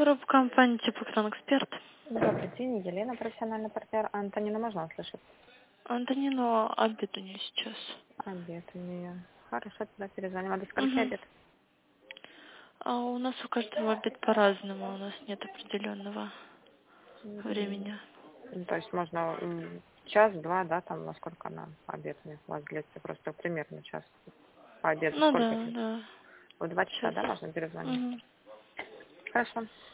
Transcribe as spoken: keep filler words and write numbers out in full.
Группа компании Теплокран Эксперт. Добрый день, Елена, профессиональный партнер. Антонина, можно услышать? Антонину обед у нее сейчас. Обед у нее. Хорошо, тогда перезвоним. А до скольки Угу. обед? А у нас у каждого обед по-разному, у нас нет определенного М, времени. ну, То есть можно м, час-два, да, там, насколько она обед у них у вас длится? Просто примерно час. По обеду Ну сколько да, длится? да. В два часа, Сейчас. да, можно перезвонить? Угу. Хорошо.